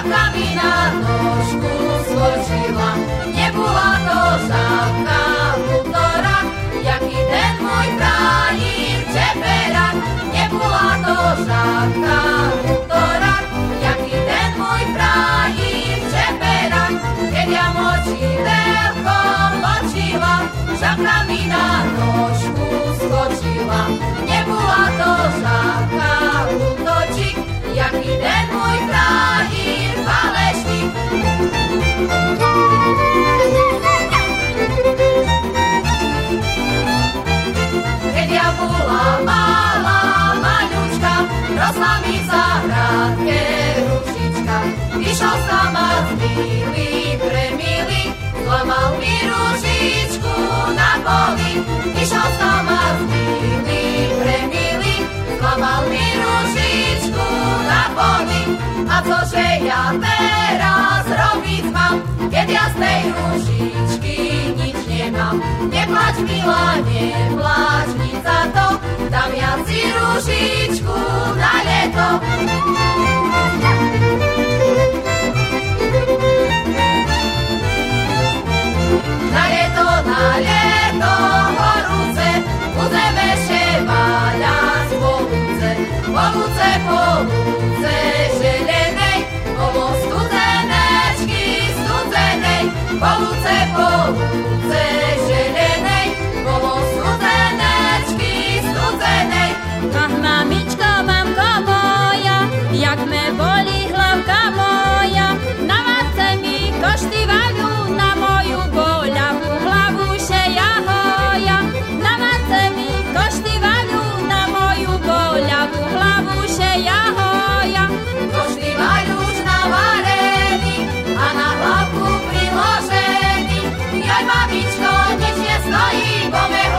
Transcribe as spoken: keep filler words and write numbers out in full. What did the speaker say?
Žabka mi na nožku skočila, nebola to žabka Lutora, jaký ten môj frajír Čeperak. Nebola to žabka Lutora, jaký ten môj frajír Čeperak. Keď ja močidelkom močila, žabka mi na nožku skočila, nebola to žabka Lutočík, jaký ten môj frajír Falešník. Keď ja bola malá maľučka, rosla mi v záhradke ružička. Vyšiel sa ma z milý, premilý, zlamal mi ružičku na poli. Vyšiel sa ma z milý, premilý, zlamal mi ružičku na poli. A cože ja teraz robiť mám, keď ja z tej ružičky nič nemám. Neplač, milá, neplač, nič za to, dám ja si ružičku na leto. Na leto, na leto horúce, budeme šebáľa z polúce. Polúce, polúce želenej, bolo studenečky studenej. Polúce, polúce želenej, bolo studenečky studenej. Ach, mamičko, mamko moja, jak me bolí hlavka moja, na matce mi košty vaľú, na moju boľavú hlavu še ja hoja. Na matce mi košty vaľú, na moju boľavú hlavu še ja hoja. Košty vaľú už navarený a na hlavku priložený. Jaj, mamičko, nič nestojí, bo me